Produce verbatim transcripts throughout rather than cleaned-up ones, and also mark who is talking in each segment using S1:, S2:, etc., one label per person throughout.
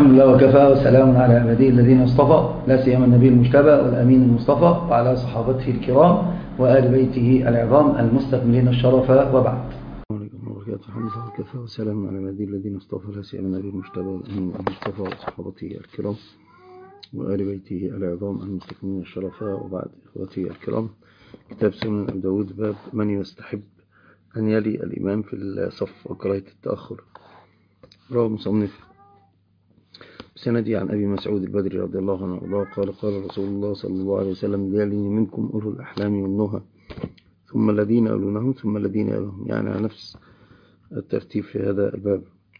S1: الحمد لله وكفى وسلام على عباده الذين اصطفى، لا سيما النبي المجتبى والأمين المصطفى وعلى صحابته الكرام وآل بيته العظام المستكملين الشرف، وبعد.
S2: عليكم وبركاته. الحمد لله وكفى وسلام على عباده الذين اصطفى، لا سيما النبي المجتبى والأمين المصطفى وصحابته الكرام وآل بيته العظام المستكملين الشرف، وبعد. إخوتي الكرام، كتاب سنن أبي داود، باب من يستحب أن يلي الإمام في الصف وكراهة التأخر. رواه مصنف سندي عن أبي مسعود البدري رضي الله عنه وارضاه قال قال رسول الله صلى الله عليه وسلم: يلي منكم أولو الأحلام والنهى ثم الذين يلونهم ثم الذين يلونهم، يعني على نفس الترتيب في هذا الباب.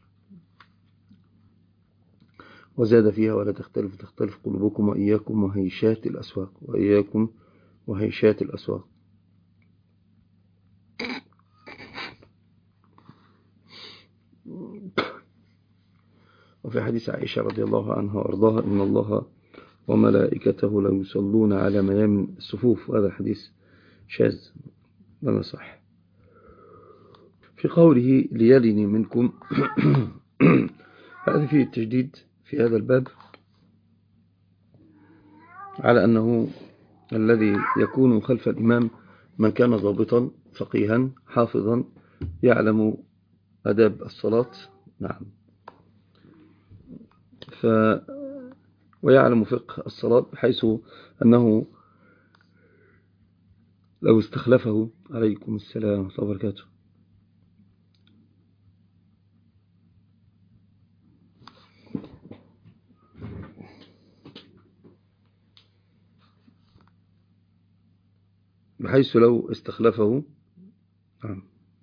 S2: وزاد فيها: ولا تختلف تختلف قلوبكم وإياكم وهيشات الأسواق وإياكم وهيشات الأسواق. وفي حديث عائشة رضي الله عنها وارضاها: إن الله وملائكته لا يصلون على ميامن الصفوف. وهذا الحديث شاذ ولا صح. في قوله ليلني منكم هذا فيه التجديد في هذا الباب على أنه الذي يكون خلف الإمام من كان ضابطا فقيها حافظا يعلم أداب الصلاة، نعم، ف ويعلم فقه الصلاة، بحيث أنه لو استخلفه عليكم السلام ورحمة الله وبركاته بحيث لو استخلفه نعم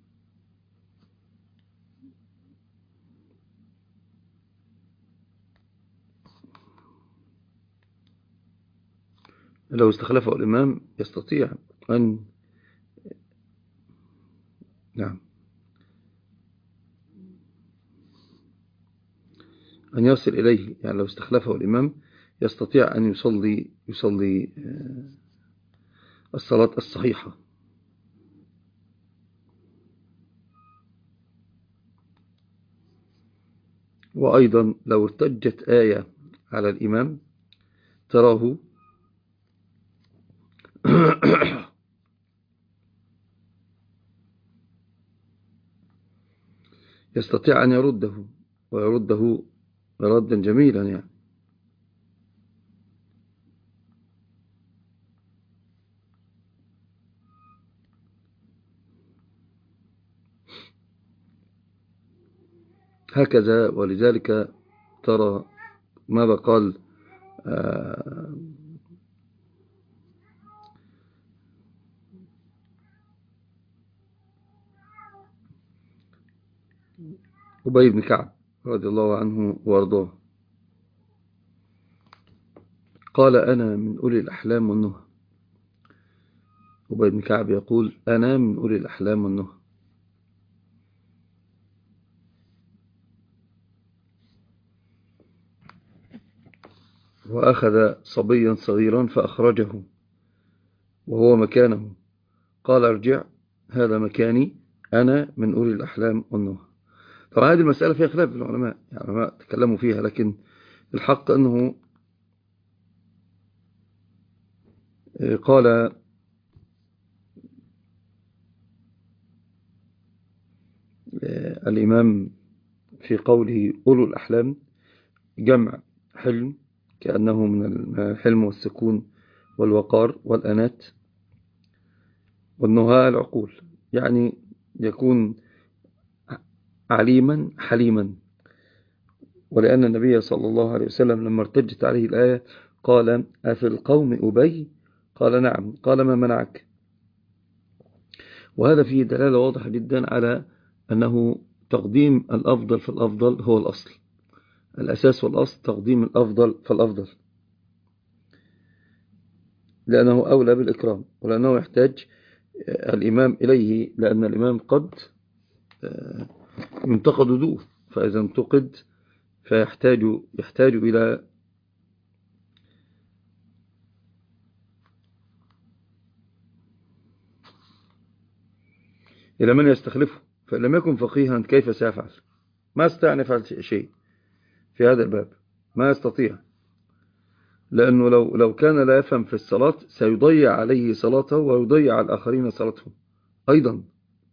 S2: لو استخلفه الإمام يستطيع أن نعم أن يصل إليه. يعني لو استخلفه الإمام يستطيع أن يصلي يصلي الصلاة الصحيحة. وأيضا لو ارتجت آية على الإمام تراه يستطيع أن يرده ويرده ردا جميلا. يعني هكذا. ولذلك ترى ماذا قال أبي بن كعب رضي الله عنه وارضاه، قال: أنا من أولي الأحلام والنهى. أبي بن كعب يقول: أنا من أولي الأحلام والنهى. وأخذ صبيا صغيرا فأخرجه وهو مكانه، قال: ارجع، هذا مكاني، أنا من أولي الأحلام والنهى. طبعا هذه المسألة فيها خلاف العلماء، يعني العلماء تكلموا فيها، لكن الحق أنه قال الإمام في قوله أولو الأحلام جمع حلم، كأنه من الحلم والسكون والوقار والأنات، والنهى العقول، يعني يكون عليما حليما. ولأن النبي صلى الله عليه وسلم لما ارتجت عليه الآية قال: أفي القوم أبي؟ قال: نعم. قال: ما منعك؟ وهذا فيه دلالة واضحة جدا على أنه تقديم الأفضل فالأفضل هو الأصل، الأساس والأصل تقديم الأفضل فالأفضل، لأنه أولى بالإكرام، ولأنه يحتاج الإمام إليه، لأن الإمام قد ينتقد دوه، فإذا انتقد فيحتاج يحتاج إلى إلى من يستخلفه. فإن لم يكن فقيها كيف سيفعل؟ ما استطاع أن يفعل شيء في هذا الباب. ما يستطيع، لأنه لو لو كان لا يفهم في الصلاة سيضيع عليه صلاته ويضيع على الآخرين صلاتهم أيضا.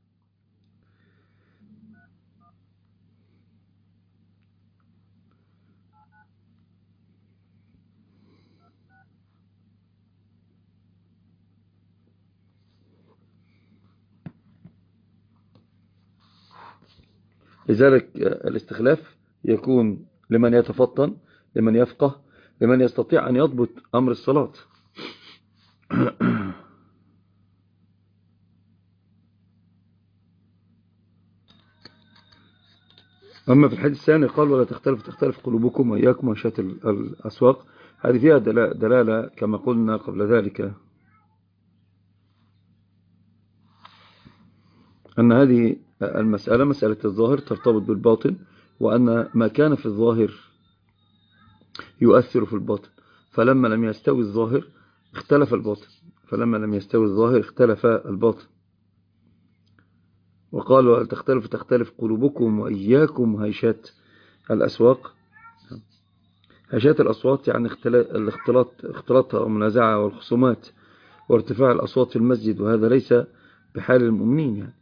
S2: لذلك الاستخلاف يكون لمن يتفطن، لمن يفقه، لمن يستطيع أن يضبط أمر الصلاة. أما في الحديث الثاني قال ولا تختلف تختلف قلوبكم وإياكم وشات الأسواق، هذه فيها دلالة كما قلنا قبل ذلك أن هذه المسألة مسألة الظاهر ترتبط بالباطن، وأن ما كان في الظاهر يؤثر في الباطن، فلما لم يستوي الظاهر اختلف الباطن، فلما لم يستوي الظاهر اختلف الباطن. وقالوا ولا تختلف تختلف قلوبكم وإياكم هيشات الأسواق. هيشات الأصوات يعني الاختلاط اختلاطها والمنازعة والخصومات وارتفاع الأصوات في المسجد، وهذا ليس بحال المؤمنين يعني.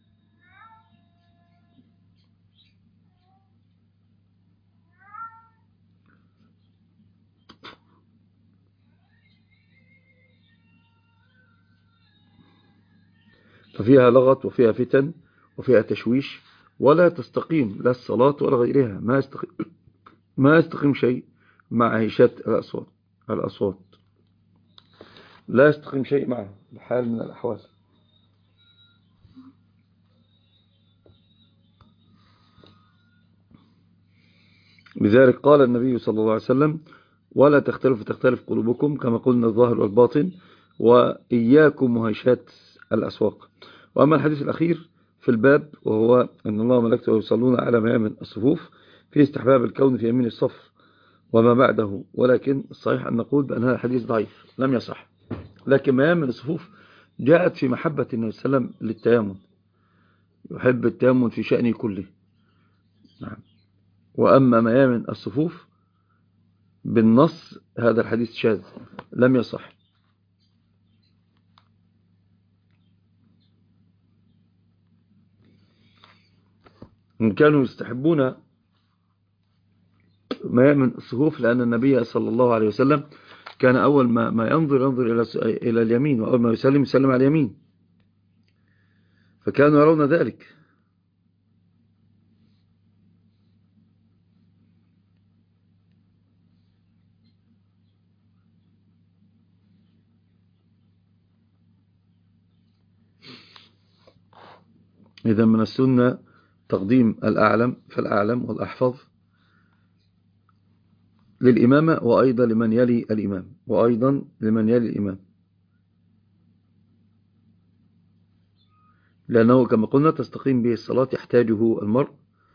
S2: ففيها لغط وفيها فتن وفيها تشويش، ولا تستقيم لا الصلاة ولا غيرها، ما يستقيم, ما يستقيم شيء مع هيشات الأصوات الأصوات لا يستقيم شيء معه بحال من الأحوال. لذلك قال النبي صلى الله عليه وسلم ولا تختلف تختلف قلوبكم، كما قلنا الظاهر والباطن، وإياكم وهيشات الأسواق. وأما الحديث الأخير في الباب وهو أن الله وملائكته يصلون على ميامن الصفوف، في استحباب الكون في يمين الصف وما بعده، ولكن الصحيح أن نقول بأن هذا الحديث ضعيف لم يصح. لكن ميامن الصفوف جاءت في محبة النبي صلى الله عليه وسلم للتيامن، يحب التيامن في شأنه كله. نعم. وأما ميامن الصفوف بالنص هذا الحديث شاذ لم يصح. إن كانوا يستحبون ميامن الصفوف لأن النبي صلى الله عليه وسلم كان أول ما, ما ينظر ينظر إلى, إلى اليمين، وأول ما يسلم يسلم على اليمين، فكانوا يرون ذلك. إذا من السنة تقديم الأعلم فالأعلم والأحفظ للإمامة، وأيضا لمن يلي الإمام وأيضا لمن يلي الإمام، لأنه كما قلنا تستقيم به الصلاة يحتاجه المرء.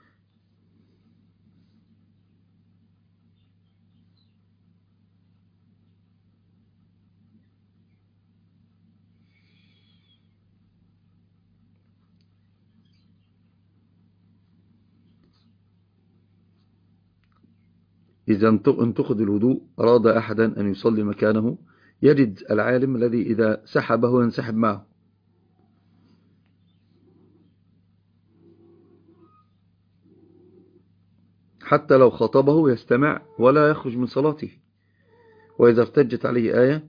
S2: إذا انتقد الوضوء أراد أحدا أن يصلي مكانه يجد العالم الذي إذا سحبه ينسحب معه، حتى لو خاطبه يستمع ولا يخرج من صلاته. وإذا ارتجت عليه آية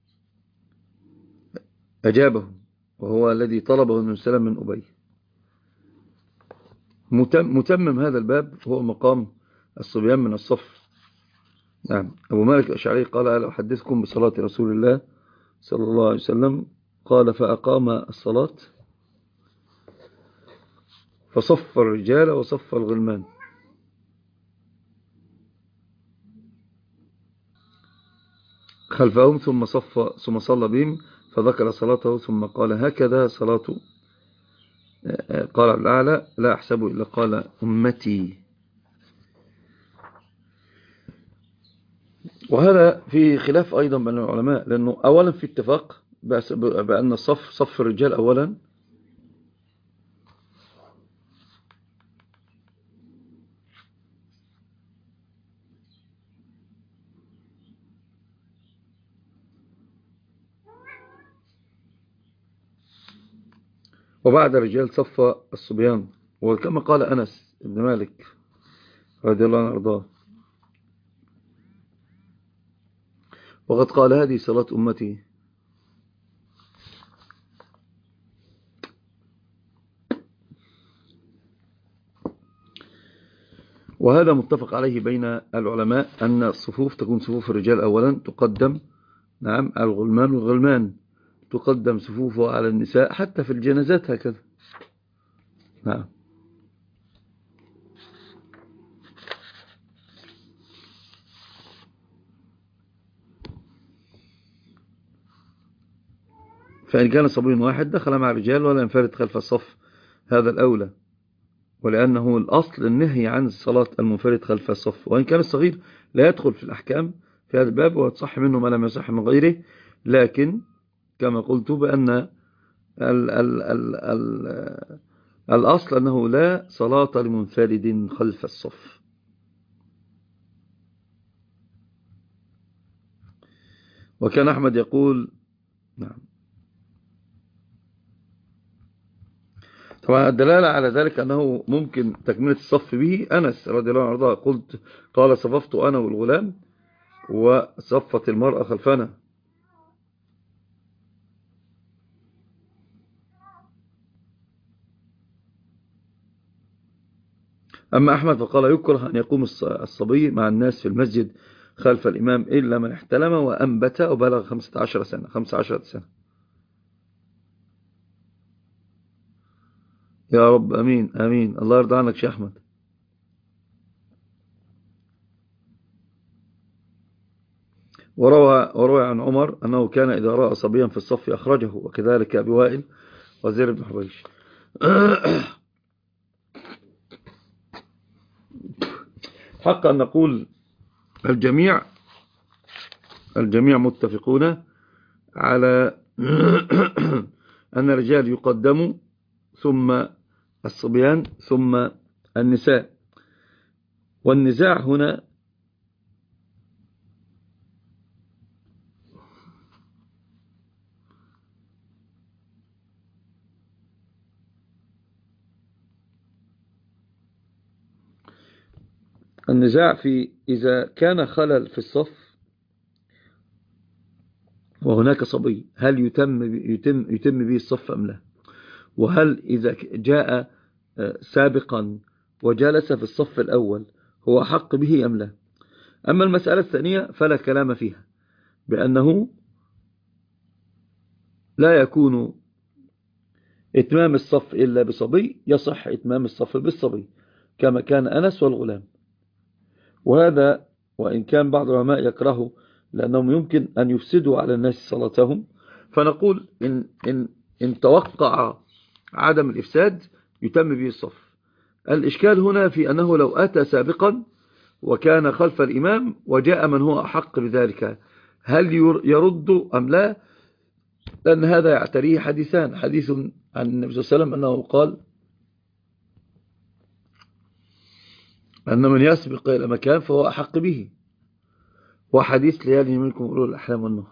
S2: أجابه، وهو الذي طلبه النبي صلى الله عليه وسلم من أبي. متمم هذا الباب هو مقام الصبيان من الصف. نعم. أبو مالك الأشعري قال ألا أحدثكم بصلاة رسول الله صلى الله عليه وسلم؟ قال فأقام الصلاة فصف الرجال وصف الغلمان، خلفهم ثم صف ثم صلى بهم فذكر صلاته ثم قال هكذا صلاة. قال الأعلى لا أحسب إلا قال أمتي. وهذا في خلاف أيضا بين العلماء، لأنه أولا في اتفاق بأن الصف صف الرجال أولا، وبعد الرجال صف الصبيان. وكما قال أنس بن مالك رضي الله عنه وارضاه: وقد قال هذه صلاة أمتي. وهذا متفق عليه بين العلماء أن الصفوف تكون صفوف الرجال أولا تقدم، نعم، الغلمان والغلمان تقدم صفوفها على النساء، حتى في الجنازات هكذا. نعم. فإن كان صبي واحد دخل مع الرجال ولا ينفرد خلف الصف، هذا الأولى، ولأنه الأصل النهي عن الصلاة المنفرد خلف الصف. وإن كان الصغير لا يدخل في الأحكام في هذا الباب، وتصح منه ما لم يصح من غيره، لكن كما قلت بأن ال ال ال ال الأصل أنه لا صلاة لمنفرد خلف الصف. وكان أحمد يقول، نعم، طبعا الدلالة على ذلك أنه ممكن تكملة الصف به. أنس رضي الله عنه وارضاه قلت قال: صففت أنا والغلام وصفت المرأة خلفنا. أما أحمد فقال: يكره أن يقوم الصبي مع الناس في المسجد خلف الإمام إلا من احتلم وأنبت وبلغ خمسة عشر سنة خمسة عشر سنة. يا رب، أمين أمين. الله يرضى عنك شيخ أحمد. وروى, وروى عن عمر أنه كان إذا رأى صبيا في الصف أخرجه، وكذلك أبي وائل وزير بن حبيش. حقا نقول الجميع الجميع متفقون على أن الرجال يقدموا ثم الصبيان ثم النساء. والنزاع هنا النزاع في إذا كان خلل في الصف وهناك صبي، هل يتم يتم يتم به الصف أم لا؟ وهل إذا جاء سابقا وجلس في الصف الأول هو حق به أم لا؟ أما المسألة الثانية فلا كلام فيها، بأنه لا يكون إتمام الصف إلا بصبي، يصح إتمام الصف بالصبي كما كان أنس والغلام. وهذا وإن كان بعض العلماء يكرهه لأنهم يمكن أن يفسدوا على الناس صلاتهم، فنقول إن, إن, إن توقع عدم الإفساد يتم به الصف. الإشكال هنا في أنه لو أتى سابقا وكان خلف الإمام وجاء من هو أحق بذلك، هل يرد أم لا؟ لأن هذا يعتريه حديثان: حديث عن النبي صلى الله عليه وسلم أنه قال أن من يسبق إلى مكان فهو أحق به، وحديث ليالي منكم أولو الأحلام والنهى.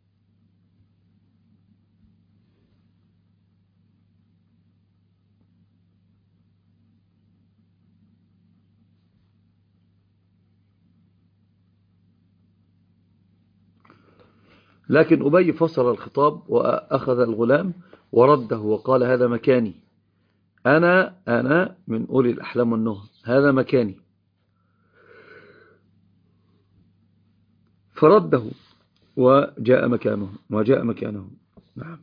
S2: لكن أبي فصل الخطاب وأخذ الغلام ورده وقال: هذا مكاني، أنا أنا من أولي الأحلام والنهى، هذا مكاني. فرده وجاء مكانه وجاء مكانه. نعم.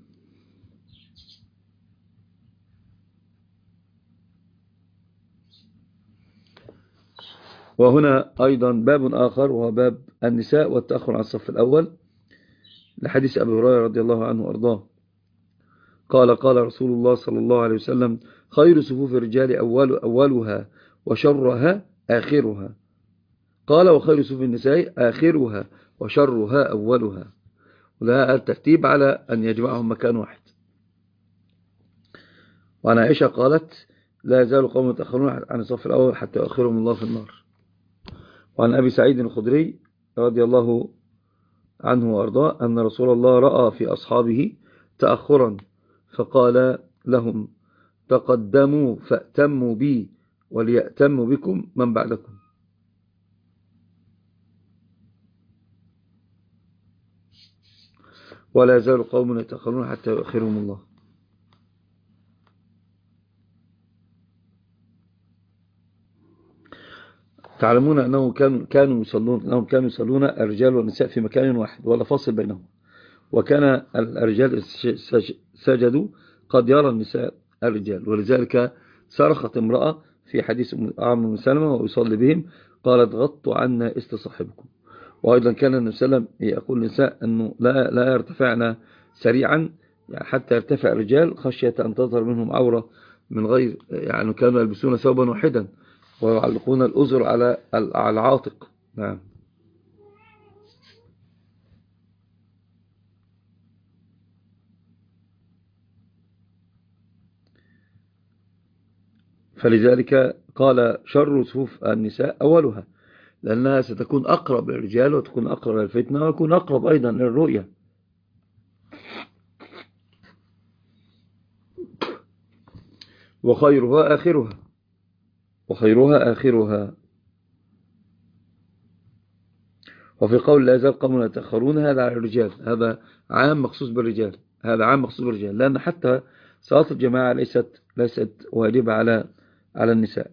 S2: وهنا أيضا باب آخر، وهو باب النساء والتأخر عن الصف الأول، لحديث أبي هريرة رضي الله عنه وأرضاه قال: قال رسول الله صلى الله عليه وسلم: خير صفوف الرجال أول أولها وشرها آخرها. قال: وخير صفوف النساء آخرها وشرها أولها. وده الترتيب على أن يجمعهم مكان واحد. وعن عائشة قالت: لا يزال قوم يتأخرون عن الصف الأول حتى يؤخرهم الله في النار. وعن أبي سعيد الخدري رضي الله عنه وأرضاه أن رسول الله رأى في أصحابه تأخرا فقال: لهم تقدموا فأتموا بي وليأتموا بكم من بعدكم. ولا يزال قوم يتأخرون حتى يؤخرهم الله. تعلمون أنه كانوا كانوا يصلون أنهم كانوا يصلون الرجال والنساء في مكان واحد ولا فاصل بينهم، وكان الرجال سجدوا قد يرى النساء الرجال، ولذلك صرخت امرأة في حديث عمرو بن سلمة ويصلي بهم قالت غطوا عنا استصاحبكم. وأيضا كان النبي صلى الله عليه وسلم يقول للنساء أنه لا لا يرتفعن سريعا يعني حتى يرتفع الرجال خشية أن تظهر منهم عورة من غير، يعني كانوا يلبسون ثوبا واحدا ويعلقون الأزر على العاتق. نعم. فلذلك قال شر صفوف النساء أولها، لأنها ستكون أقرب للرجال وتكون أقرب للفتنة ويكون أقرب أيضا للرؤية. وخيرها آخرها وخيرها آخرها. وفي قول لا يزال قوم يتأخرون هذا على الرجال، هذا عام مخصوص بالرجال، هذا عام مخصوص بالرجال، لأن حتى صلاة الجماعة ليست ليست واجبة على على النساء.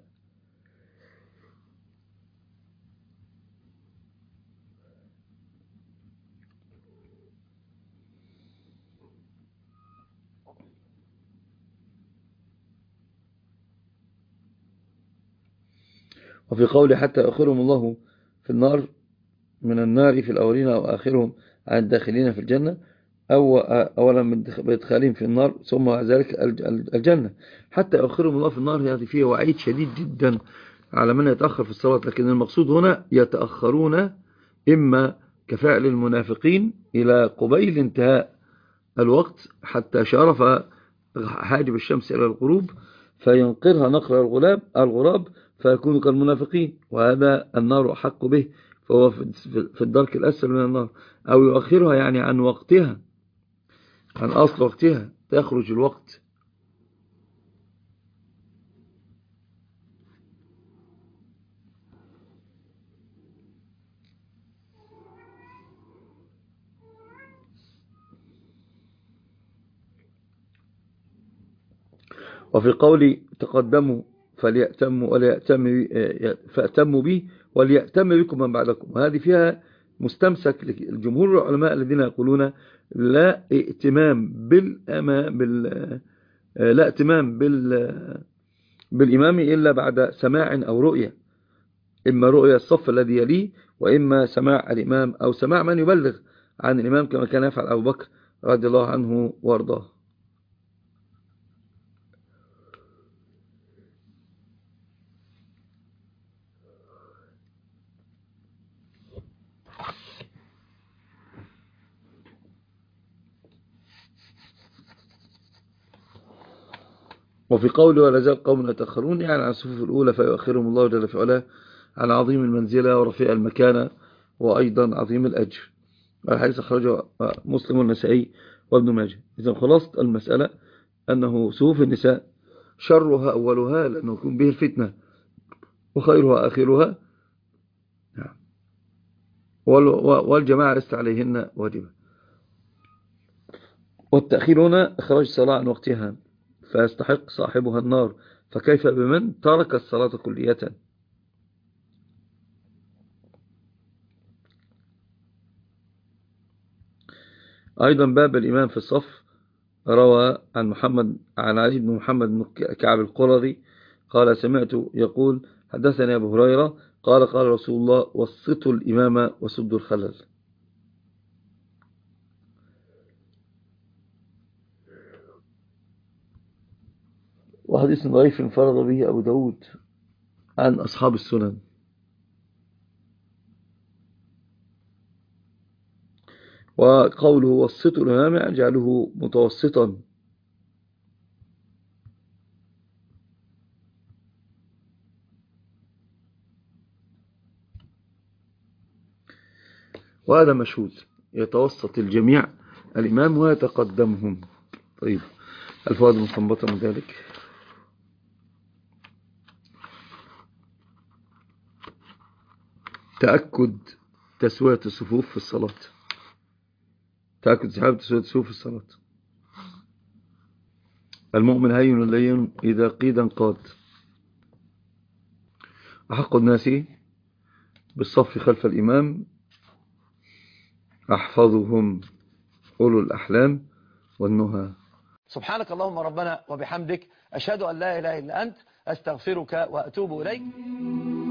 S2: وفي قول حتى يؤخرهم الله في النار من النار في الأولين أو آخرهم عن الداخلين في الجنة، أو أولا من بإدخالهم في النار ثم ذلك الجنة. حتى يؤخرهم الله في النار هذه فيه وعيد شديد جدا على من يتأخر في الصلاة، لكن المقصود هنا يتأخرون إما كفعل المنافقين إلى قبيل انتهاء الوقت حتى شرف حاجب الشمس إلى الغروب فينقرها نقر الغلاب الغراب فيكون كالمنافقين، وهذا النار أحق به، فهو في الدرك الأسفل من النار. أو يؤخرها يعني عن وقتها، عن أصل وقتها، تخرج الوقت. وفي قول تقدموا فليأتموا وليأتم فأتموا بي وليأتم بكم من بعدكم، وهذه فيها مستمسك للجمهور العلماء الذين يقولون لا ائتمام بالأما بال لا ائتمام بال بالإمام إلا بعد سماع أو رؤية، إما رؤية الصف الذي يليه وإما سماع الإمام أو سماع من يبلغ عن الإمام كما كان يفعل أبو بكر رضي الله عنه وارضاه. وفي قوله ولا زال قوم يتأخرون يعني عن الصفوف الأولى فيؤخرهم الله جل في علاه عن عظيم المنزلة ورفيع المكانة وأيضا عظيم الأجر. الحديث أخرجه مسلم والنسائي وابن ماجه. إذا خلاصة المسألة أنه صفوف النساء شرها أولها لأنه يكون به الفتنة وخيرها آخرها، والجماعة لست عليهن واجبة. والتأخير هنا إخراج الصلاة عن وقتها فيستحق صاحبها النار، فكيف بمن ترك الصلاة كلية. أيضا باب الإمام في الصف. روى عن محمد عن علي بن محمد بن كعب القرظي قال سمعت يقول حدثني أبو هريرة قال قال رسول الله وسطوا الإمام وسدوا الخلل. وحديث ضعيف انفرد به أبو داود عن أصحاب السنن. وقوله وسطوا الإمام يجعله متوسطا، وهذا مشهود يتوسط الجميع الإمام ويتقدمهم. طيب الفوائد المستنبطة من ذلك: تأكد تسوية الصفوف في الصلاة، تأكد تسوية الصفوف في الصلاة. المؤمن هين لين إذا قيد انقاد. أحق الناس بالصف خلف الإمام أحفظهم أولو الأحلام والنهى.
S3: سبحانك اللهم ربنا وبحمدك، أشهد أن لا إله إلا أنت، أستغفرك وأتوب إليك.